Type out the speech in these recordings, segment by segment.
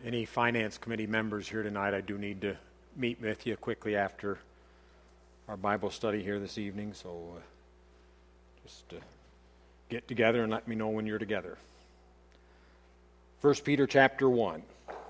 Any Finance Committee members here tonight, I do need to meet with you quickly after our Bible study here this evening, so just get together and let me know when you're together. 1 Peter chapter 1.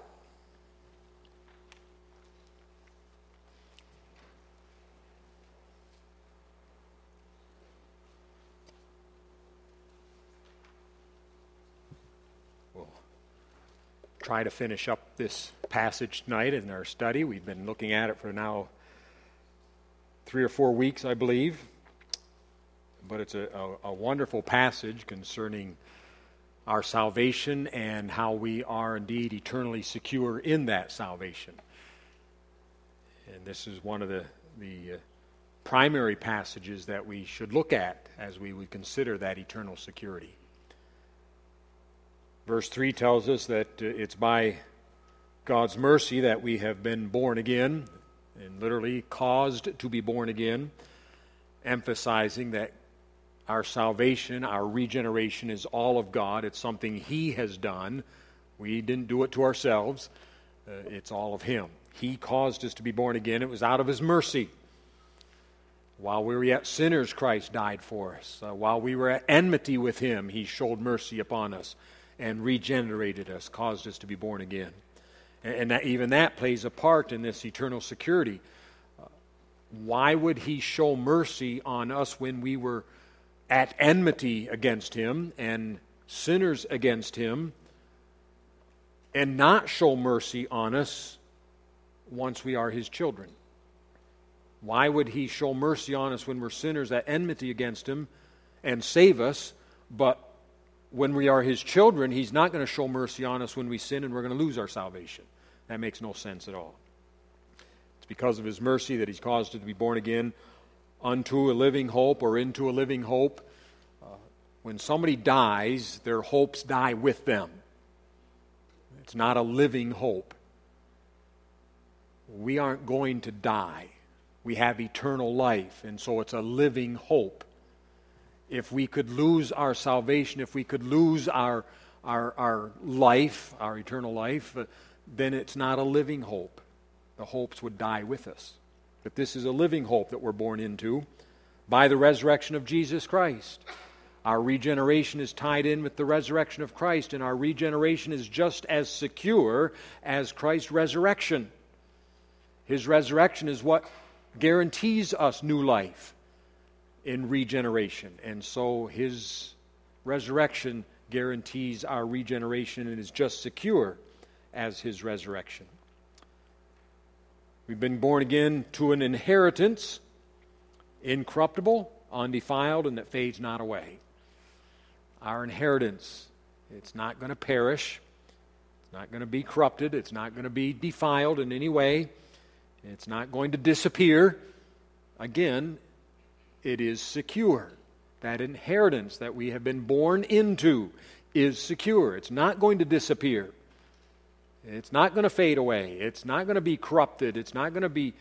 Try to finish up this passage tonight in our study. We've been looking at it for now 3 or 4 weeks, I believe. But it's a wonderful passage concerning our salvation and how we are indeed eternally secure in that salvation. And this is one of the primary passages that we should look at as we would consider that eternal security. Verse 3 tells us that it's by God's mercy that we have been born again, and literally caused to be born again, emphasizing that our salvation, our regeneration is all of God. It's something He has done. We didn't do it to ourselves. It's all of Him. He caused us to be born again. It was out of His mercy. While we were yet sinners, Christ died for us. While we were at enmity with Him, He showed mercy upon us and regenerated us, caused us to be born again. And even that plays a part in this eternal security. Why would He show mercy on us when we were at enmity against Him and sinners against Him, and not show mercy on us once we are His children? Why would He show mercy on us when we're sinners at enmity against Him and save us, but when we are His children, He's not going to show mercy on us when we sin and we're going to lose our salvation? That makes no sense at all. It's because of His mercy that He's caused us to be born again unto a living hope, or into a living hope. When somebody dies, their hopes die with them. It's not a living hope. We aren't going to die. We have eternal life, and so it's a living hope. If we could lose our salvation, if we could lose our life, our eternal life, then it's not a living hope. The hopes would die with us. But this is a living hope that we're born into by the resurrection of Jesus Christ. Our regeneration is tied in with the resurrection of Christ, and our regeneration is just as secure as Christ's resurrection. His resurrection is what guarantees us new life in regeneration. And so His resurrection guarantees our regeneration and is just secure as His resurrection. We've been born again to an inheritance, incorruptible, undefiled, and that fades not away. Our inheritance, it's not going to perish. It's not going to be corrupted. It's not going to be defiled in any way. It's not going to disappear. Again, it is secure. That inheritance that we have been born into is secure. It's not going to disappear. It's not going to fade away. It's not going to be corrupted. It's not going to be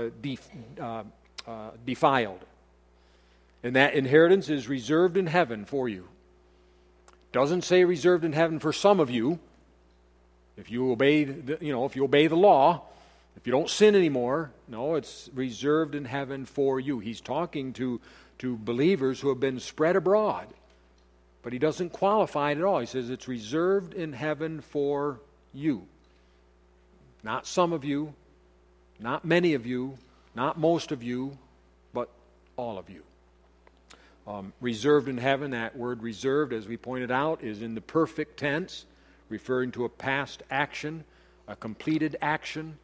defiled. And that inheritance is reserved in heaven for you. Doesn't say reserved in heaven for some of you. If you obey the law, if you don't sin anymore, no, it's reserved in heaven for you. He's talking to believers who have been spread abroad. But He doesn't qualify it at all. He says it's reserved in heaven for you. Not some of you, not many of you, not most of you, but all of you. Reserved in heaven, that word reserved, as we pointed out, is in the perfect tense, referring to a past action, a completed action.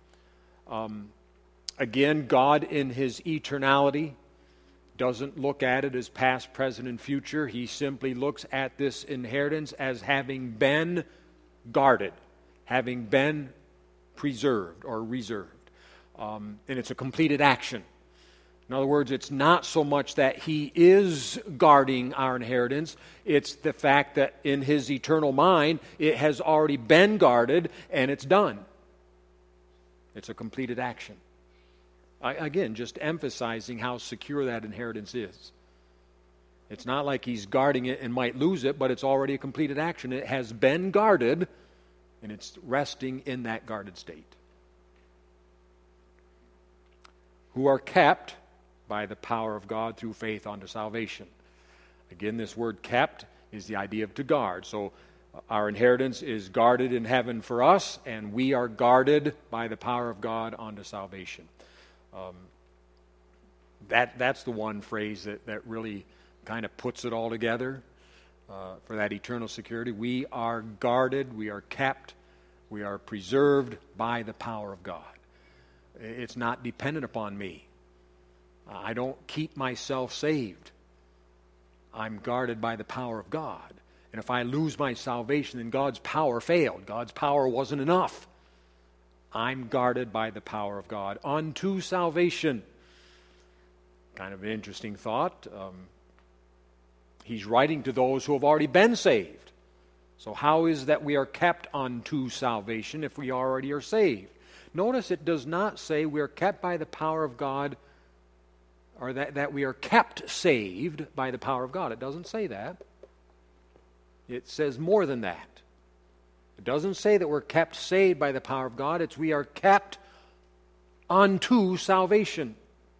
Again, God in His eternality doesn't look at it as past, present, and future. He simply looks at this inheritance as having been guarded, having been preserved or reserved. And it's a completed action. In other words, it's not so much that He is guarding our inheritance, it's the fact that in His eternal mind, it has already been guarded and it's done. It's a completed action. Again, just emphasizing how secure that inheritance is. It's not like He's guarding it and might lose it, but it's already a completed action. It has been guarded And it's resting in that guarded state. Who are kept by the power of God through faith unto salvation. Again, this word kept is the idea of to guard. So our inheritance is guarded in heaven for us, and we are guarded by the power of God unto salvation. That's the one phrase that really kind of puts it all together for that eternal security. We are guarded, we are kept, we are preserved by the power of God. It's not dependent upon me. I don't keep myself saved. I'm guarded by the power of God. And if I lose my salvation, then God's power failed. God's power wasn't enough. I'm guarded by the power of God unto salvation. Kind of an interesting thought. He's writing to those who have already been saved. So how is that we are kept unto salvation if we already are saved? Notice it does not say we are kept by the power of God, or that we are kept saved by the power of God. It doesn't say that. It says more than that. It doesn't say that we're kept saved by the power of God. It's we are kept unto salvation.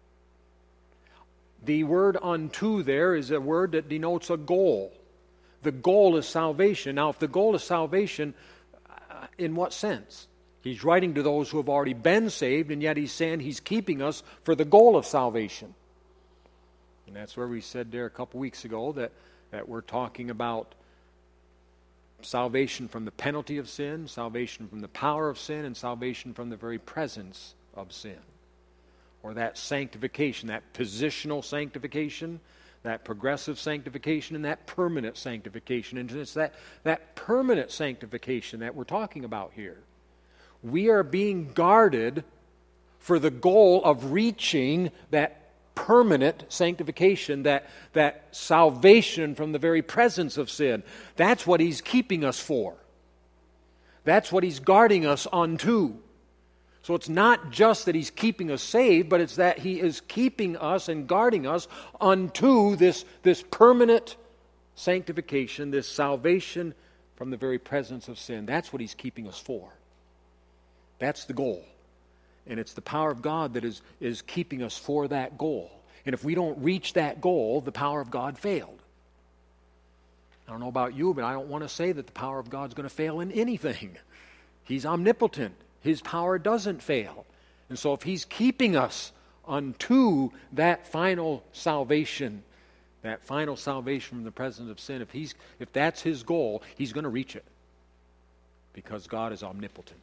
The word unto there is a word that denotes a goal. The goal is salvation. Now, if the goal is salvation, in what sense? He's writing to those who have already been saved, and yet he's saying he's keeping us for the goal of salvation. And that's where we said there a couple weeks ago that we're talking about salvation from the penalty of sin, salvation from the power of sin, and salvation from the very presence of sin. Or that sanctification, that positional sanctification, that progressive sanctification, and that permanent sanctification. And it's that permanent sanctification that we're talking about here. We are being guarded for the goal of reaching that permanent sanctification, that salvation from the very presence of sin. That's what he's keeping us for. That's what he's guarding us unto. So it's not just that he's keeping us saved, but it's that he is keeping us and guarding us unto this permanent sanctification, this salvation from the very presence of sin. That's what he's keeping us for. That's the goal. And it's the power of God that is keeping us for that goal. And if we don't reach that goal, the power of God failed. I don't know about you, but I don't want to say that the power of God's going to fail in anything. He's omnipotent. His power doesn't fail. And so if he's keeping us unto that final salvation from the presence of sin, if that's his goal, he's going to reach it. Because God is omnipotent.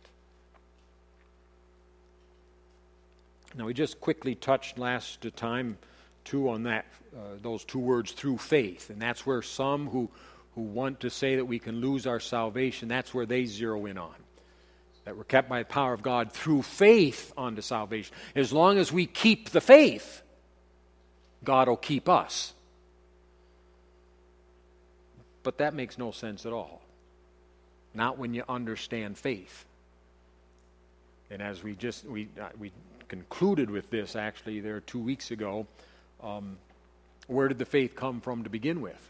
Now, we just quickly touched last time, too, on that those two words, through faith. And that's where some who want to say that we can lose our salvation, that's where they zero in on. That we're kept by the power of God through faith unto salvation. As long as we keep the faith, God will keep us. But that makes no sense at all. Not when you understand faith. And as we concluded with this actually there 2 weeks ago, where did the faith come from to begin with?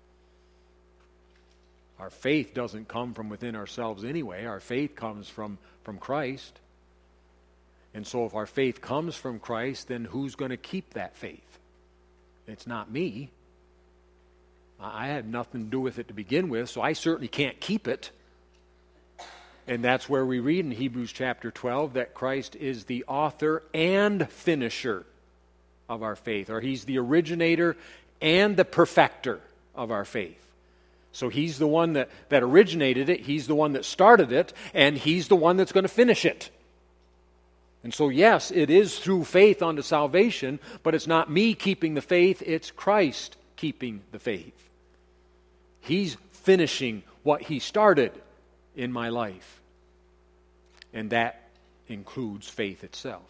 Our faith doesn't come from within ourselves anyway. Our faith comes from Christ. And so if our faith comes from Christ, then who's going to keep that faith? It's not me. I had nothing to do with it to begin with, so I certainly can't keep it. And that's where we read in Hebrews chapter 12 that Christ is the author and finisher of our faith, or he's the originator and the perfecter of our faith. So he's the one that originated it, he's the one that started it, and he's the one that's going to finish it. And so yes, it is through faith unto salvation, but it's not me keeping the faith, it's Christ keeping the faith. He's finishing what he started in my life. And that includes faith itself.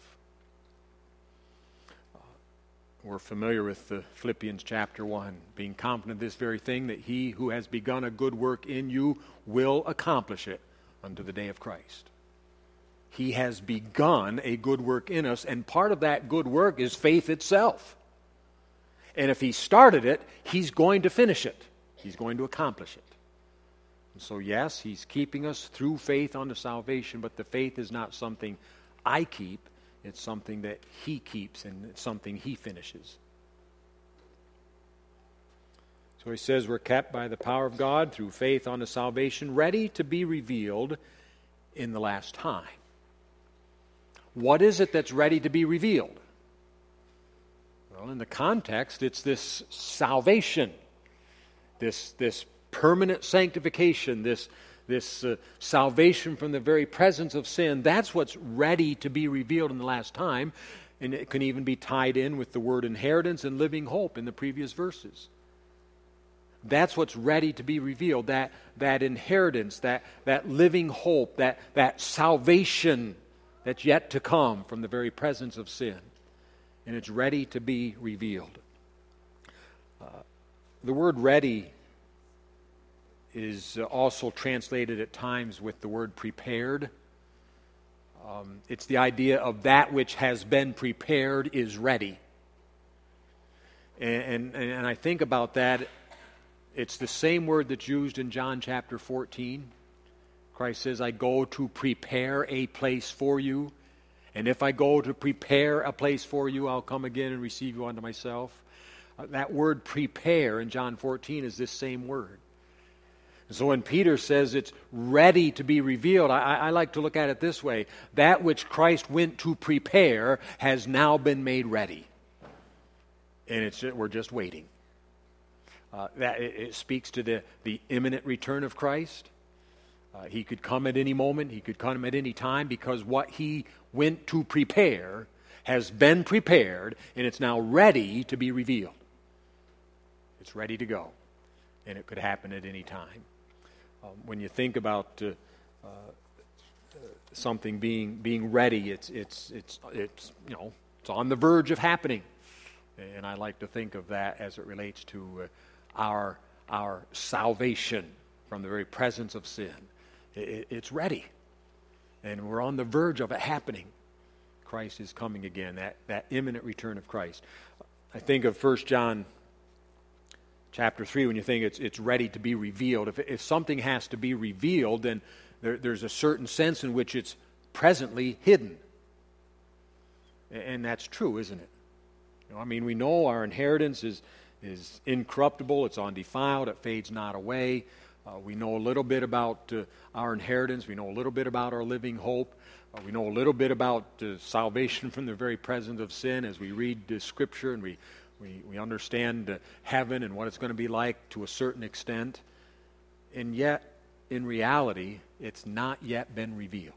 We're familiar with the Philippians chapter 1, being confident of this very thing, that he who has begun a good work in you will accomplish it unto the day of Christ. He has begun a good work in us, and part of that good work is faith itself. And if he started it, he's going to finish it. He's going to accomplish it. And so yes, He's keeping us through faith unto salvation, but the faith is not something I keep. It's something that He keeps, and it's something He finishes. So He says we're kept by the power of God through faith unto salvation, ready to be revealed in the last time. What is it that's ready to be revealed? Well, in the context, it's this salvation, this permanent sanctification, this salvation from the very presence of sin. That's what's ready to be revealed in the last time, and it can even be tied in with the word inheritance and living hope in the previous verses. That's what's ready to be revealed, that inheritance, that living hope, that salvation that's yet to come from the very presence of sin. And it's ready to be revealed. The word ready is also translated at times with the word prepared. It's the idea of that which has been prepared is ready. And I think about that. It's the same word that's used in John chapter 14. Christ says, I go to prepare a place for you. And if I go to prepare a place for you, I'll come again and receive you unto myself. That word prepare in John 14 is this same word. And so when Peter says it's ready to be revealed, I like to look at it this way. That which Christ went to prepare has now been made ready. And we're just waiting. It speaks to the imminent return of Christ. He could come at any moment. He could come at any time, because what He went to prepare has been prepared, and it's now ready to be revealed. It's ready to go, and it could happen at any time. When you think about something being ready, it's on the verge of happening, and I like to think of that as it relates to our salvation from the very presence of sin. It's ready, and we're on the verge of it happening. Christ is coming again, that imminent return of Christ. I think of 1 John chapter 3 when you think it's ready to be revealed. If something has to be revealed, then there's a certain sense in which it's presently hidden. And that's true, isn't it? We know our inheritance is incorruptible, it's undefiled, it fades not away. We know a little bit about our inheritance. We know a little bit about our living hope. We know a little bit about salvation from the very presence of sin as we read the Scripture, and we understand heaven and what it's going to be like to a certain extent. And yet, in reality, it's not yet been revealed.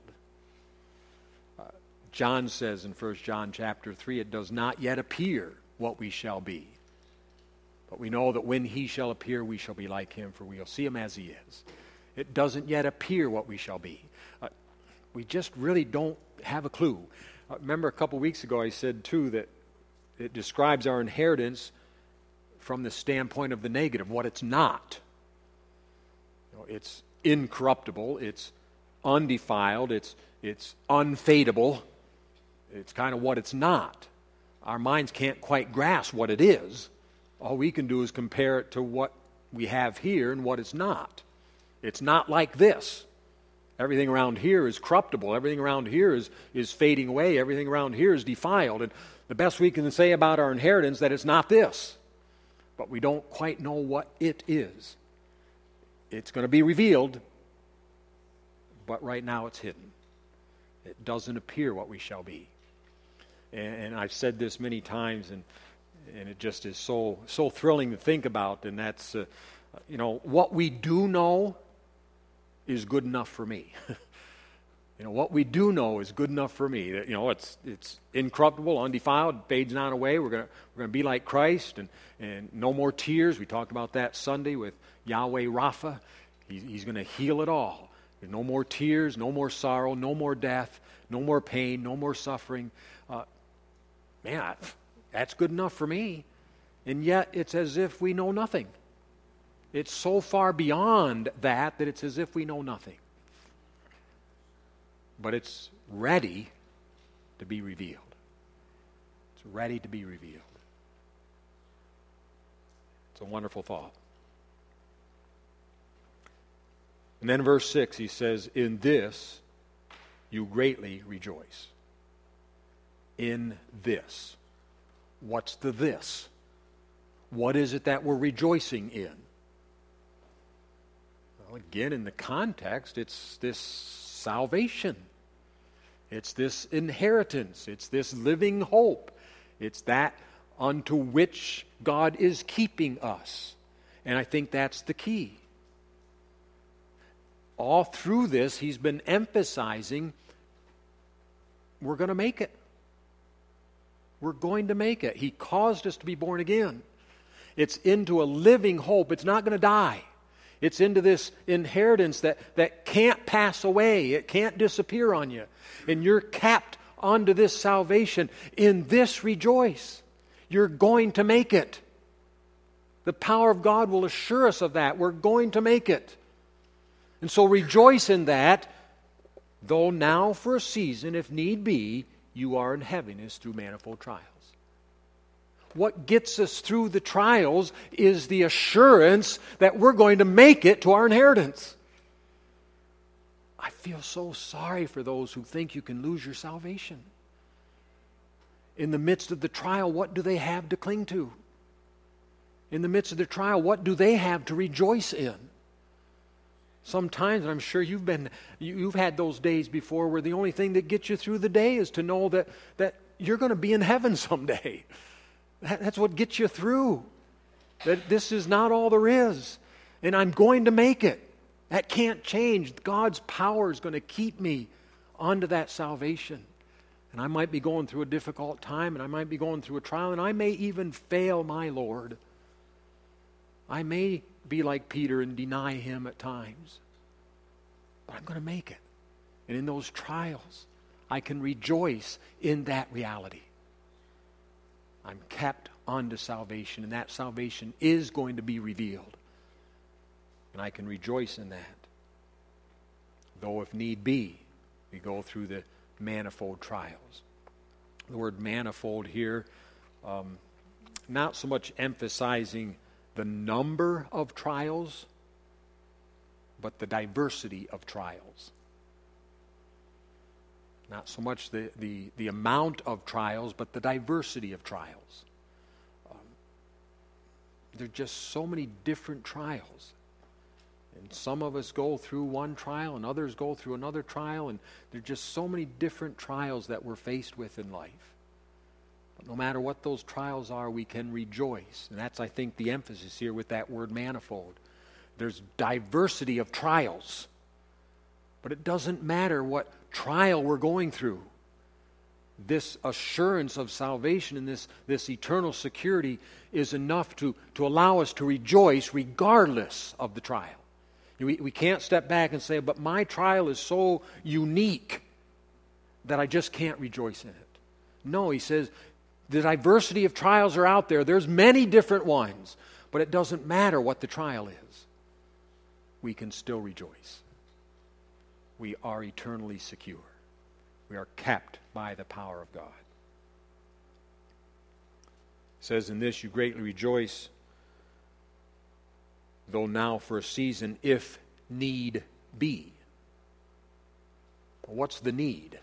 John says in 1 John chapter 3, it does not yet appear what we shall be. But we know that when He shall appear, we shall be like Him, for we will see Him as He is. It doesn't yet appear what we shall be. We just really don't have a clue. Remember a couple weeks ago I said, too, that it describes our inheritance from the standpoint of the negative, what it's not. It's incorruptible, it's undefiled, it's unfadable. It's kind of what it's not. Our minds can't quite grasp what it is. All we can do is compare it to what we have here and what it's not. It's not like this. Everything around here is corruptible. Everything around here is fading away. Everything around here is defiled. And the best we can say about our inheritance is that it's not this. But we don't quite know what it is. It's going to be revealed, but right now it's hidden. It doesn't appear what we shall be. And I've said this many times, and it just is so thrilling to think about, and that's, what we do know is good enough for me. What we do know is good enough for me. It's incorruptible, undefiled, fades not away. We're going to be like Christ, and no more tears. We talked about that Sunday with Yahweh Rapha. He's going to heal it all. There's no more tears, no more sorrow, no more death, no more pain, no more suffering. That's good enough for me. And yet it's as if we know nothing. It's so far beyond that it's as if we know nothing. But it's ready to be revealed. It's ready to be revealed. It's a wonderful thought. And then verse 6, he says, in this you greatly rejoice. In this. What's the this? What is it that we're rejoicing in? Well, again, in the context, it's this salvation. It's this inheritance. It's this living hope. It's that unto which God is keeping us. And I think that's the key. All through this, he's been emphasizing we're going to make it. We're going to make it. He caused us to be born again. It's into a living hope. It's not going to die. It's into this inheritance that can't pass away. It can't disappear on you. And you're capped onto this salvation. In this rejoice. You're going to make it. The power of God will assure us of that. We're going to make it. And so rejoice in that, though now for a season, if need be, you are in heaviness through manifold trials. What gets us through the trials is the assurance that we're going to make it to our inheritance. I feel so sorry for those who think you can lose your salvation. In the midst of the trial, what do they have to cling to? In the midst of the trial, what do they have to rejoice in? Sometimes, and I'm sure you've had those days before where the only thing that gets you through the day is to know that you're going to be in heaven someday. That's what gets you through. That this is not all there is. And I'm going to make it. That can't change. God's power is going to keep me onto that salvation. And I might be going through a difficult time, and I might be going through a trial, and I may even fail my Lord. I may be like Peter and deny him at times. But I'm going to make it. And in those trials, I can rejoice in that reality. I'm kept unto salvation, and that salvation is going to be revealed. And I can rejoice in that. Though if need be, we go through the manifold trials. The word manifold here, not so much emphasizing the number of trials, but the diversity of trials. Not so much the amount of trials, but the diversity of trials. There are just so many different trials. And some of us go through one trial, and others go through another trial, and there are just so many different trials that we're faced with in life. But no matter what those trials are, we can rejoice. And that's, I think, the emphasis here with that word manifold. There's diversity of trials. But it doesn't matter what trial we're going through. This assurance of salvation and this eternal security is enough to allow us to rejoice regardless of the trial. We can't step back and say, but my trial is so unique that I just can't rejoice in it. No, he says, the diversity of trials are out there. There's many different ones. But it doesn't matter what the trial is. We can still rejoice. We are eternally secure. We are kept by the power of God. It says, in this you greatly rejoice, though now for a season, if need be. What's the need?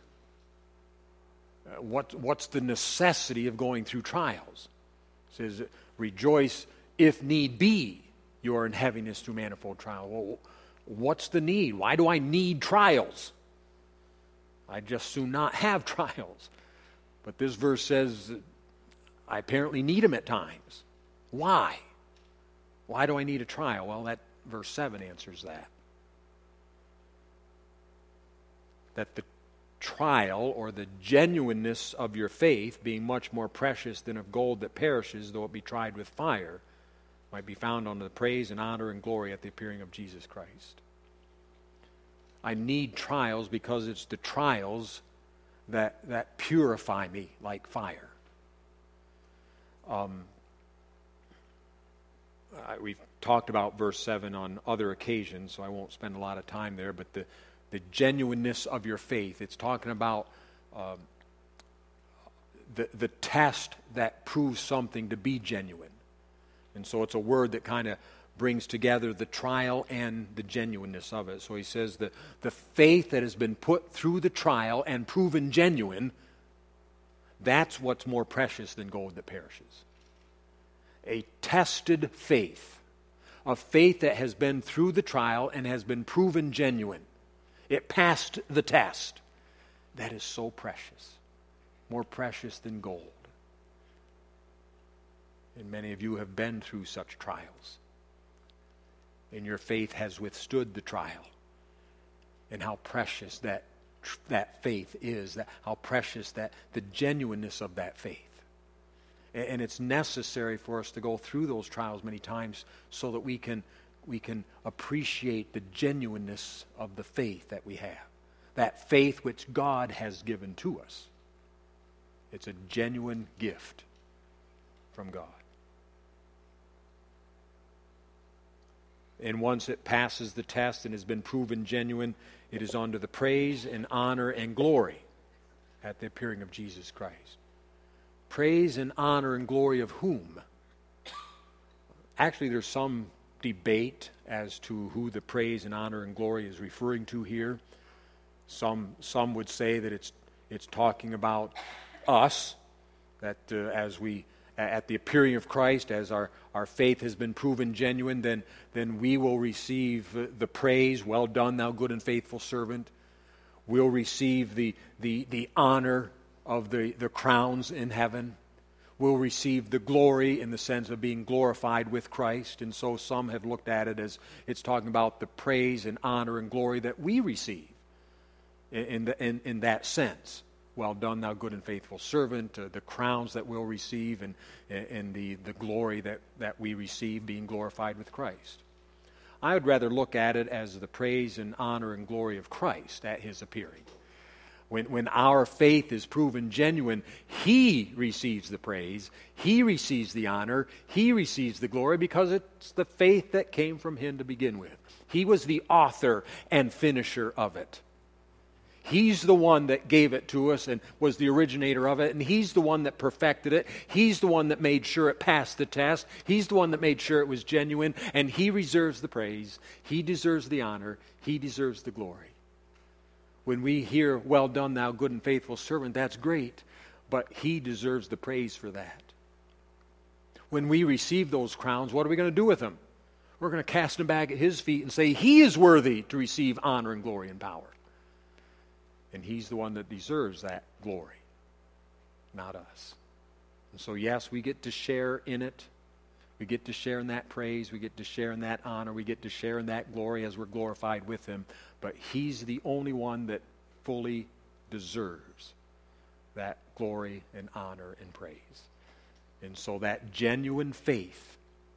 What's the necessity of going through trials? It says, rejoice if need be, you are in heaviness through manifold trial. Well, what's the need? Why do I need trials? I'd just soon not have trials. But this verse says I apparently need them at times. Why? Why do I need a trial? Well, that verse 7 answers that. That the trial or the genuineness of your faith, being much more precious than of gold that perishes, though it be tried with fire, might be found unto the praise and honor and glory at the appearing of Jesus Christ. I need trials because it's the trials that purify me like fire. We've talked about verse 7 on other occasions, so I won't spend a lot of time there, but the genuineness of your faith, it's talking about the test that proves something to be genuine. And so it's a word that kind of brings together the trial and the genuineness of it. So he says the faith that has been put through the trial and proven genuine, that's what's more precious than gold that perishes. A tested faith, a faith that has been through the trial and has been proven genuine. It passed the test. That is so precious, more precious than gold. And many of you have been through such trials. And your faith has withstood the trial. And how precious that faith is, how precious that the genuineness of that faith. And it's necessary for us to go through those trials many times so that we can appreciate the genuineness of the faith that we have. That faith which God has given to us. It's a genuine gift from God. And once it passes the test and has been proven genuine, it is unto the praise and honor and glory at the appearing of Jesus Christ. Praise and honor and glory of whom? Actually, there's some debate as to who the praise and honor and glory is referring to here. Some would say that it's talking about us, that as we at the appearing of Christ, as our faith has been proven genuine, then we will receive the praise, well done, thou good and faithful servant. We'll receive the honor of the crowns in heaven. We'll receive the glory in the sense of being glorified with Christ. And so some have looked at it as it's talking about the praise and honor and glory that we receive in that sense. Well done, thou good and faithful servant, the crowns that we'll receive and the glory that we receive being glorified with Christ. I would rather look at it as the praise and honor and glory of Christ at His appearing. When our faith is proven genuine, He receives the praise, He receives the honor, He receives the glory because it's the faith that came from Him to begin with. He was the author and finisher of it. He's the one that gave it to us and was the originator of it, and He's the one that perfected it. He's the one that made sure it passed the test. He's the one that made sure it was genuine, and He reserves the praise. He deserves the honor. He deserves the glory. When we hear, well done, thou good and faithful servant, that's great, but He deserves the praise for that. When we receive those crowns, what are we going to do with them? We're going to cast them back at His feet and say, He is worthy to receive honor and glory and power. And He's the one that deserves that glory, not us. And so, yes, we get to share in it. We get to share in that praise. We get to share in that honor. We get to share in that glory as we're glorified with Him. But He's the only one that fully deserves that glory and honor and praise. And so that genuine faith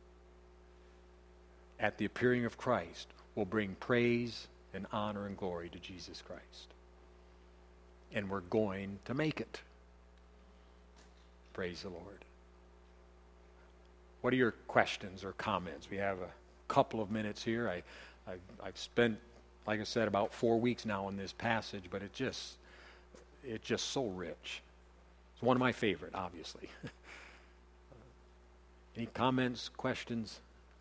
at the appearing of Christ will bring praise and honor and glory to Jesus Christ. And we're going to make it. Praise the Lord. What are your questions or comments? We have a couple of minutes here. I've spent, like I said, about 4 weeks now in this passage, but it's just so rich. It's one of my favorite, obviously. Any comments, questions?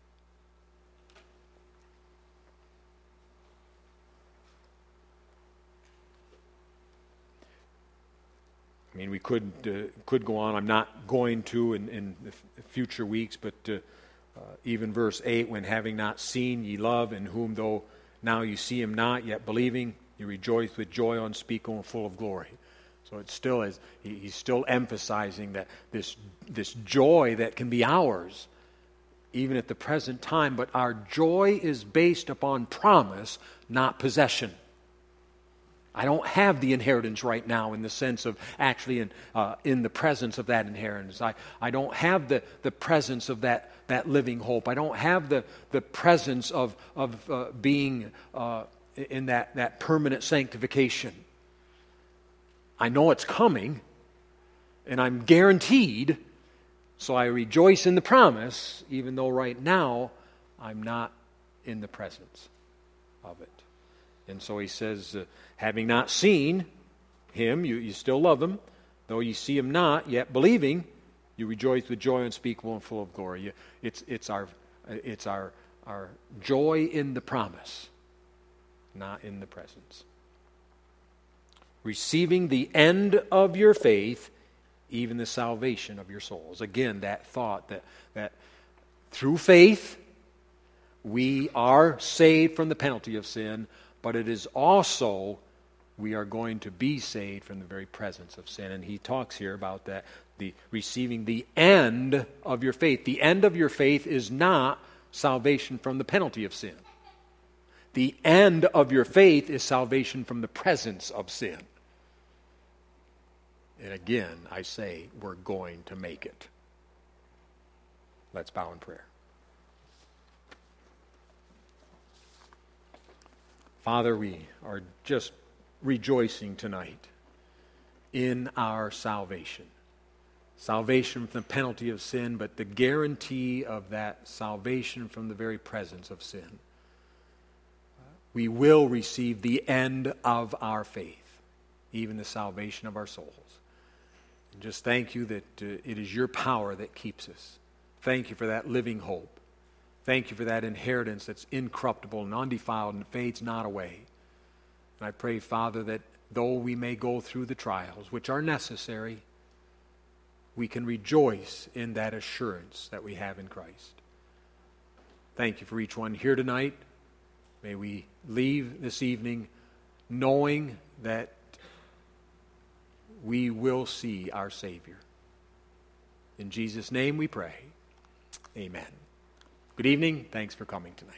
I mean, we could go on. I'm not going to in the future weeks, but even verse 8, when having not seen ye love, in whom though now you see Him not, yet believing, you rejoice with joy unspeakable and full of glory. So it still is. He's still emphasizing that this joy that can be ours, even at the present time, but our joy is based upon promise, not possession. I don't have the inheritance right now in the sense of actually in the presence of that inheritance. I don't have the presence of that living hope. I don't have the presence of being in that permanent sanctification. I know it's coming, and I'm guaranteed, so I rejoice in the promise, even though right now I'm not in the presence of it. And so he says, having not seen Him, you still love Him. Though you see Him not, yet believing, you rejoice with joy unspeakable and full of glory. It's our our joy in the promise, not in the presence. Receiving the end of your faith, even the salvation of your souls. Again, that thought that through faith we are saved from the penalty of sin, but it is also we are going to be saved from the very presence of sin. And he talks here about that, the receiving the end of your faith. The end of your faith is not salvation from the penalty of sin. The end of your faith is salvation from the presence of sin. And again, I say, we're going to make it. Let's bow in prayer. Father, we are just rejoicing tonight in our salvation. Salvation from the penalty of sin, but the guarantee of that salvation from the very presence of sin. We will receive the end of our faith, even the salvation of our souls. And just thank you that it is your power that keeps us. Thank you for that living hope. Thank you for that inheritance that's incorruptible and undefiled and fades not away. And I pray, Father, that though we may go through the trials, which are necessary, we can rejoice in that assurance that we have in Christ. Thank you for each one here tonight. May we leave this evening knowing that we will see our Savior. In Jesus' name we pray. Amen. Good evening. Thanks for coming tonight.